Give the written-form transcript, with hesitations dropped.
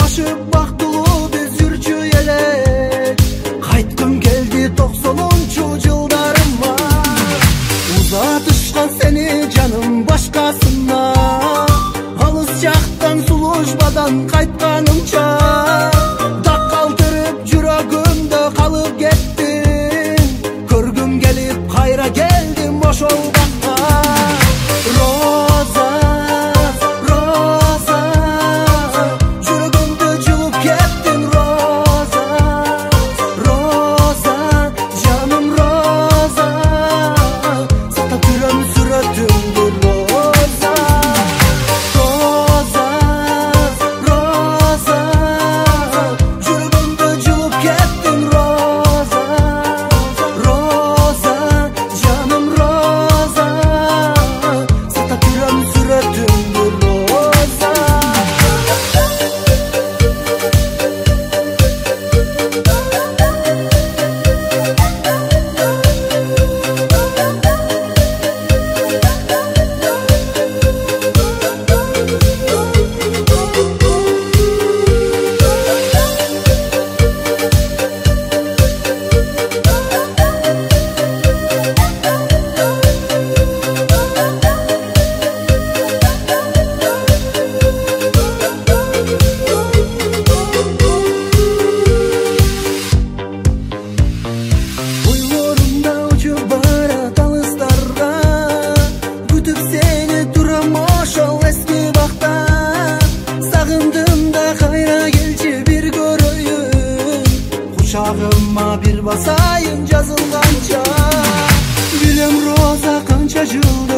Yaşıp baktılуу biz yürçü elek. Kaytkım geldi 90'uncu yıllarıma. Uzatışkan seni canım başkasına. Alыс жактан сулушбадан кайтканымча так калтырып жүрөгүмдө калып кеттиң. Көргүм келип кайра келдим ошол бакка. Роза, роза, жүрөгүмдү жылып кеттиң. Роза, роза, жаным роза, сактап жүрөм сүрөтүңдү. Роза, роза, роза, жүрөгүмдү жылып кеттиң. Роза, роза, жаным роза, сактап жүрөм сүрөтүңдү. Роза. Ойлорумда учуп барат алыстарга, күтүп сени турам ошол эски бакта. Сагындым да кайра келчи бир көрөйүн, кучагыма бир басайын жазылганча. Билем роза канча жыл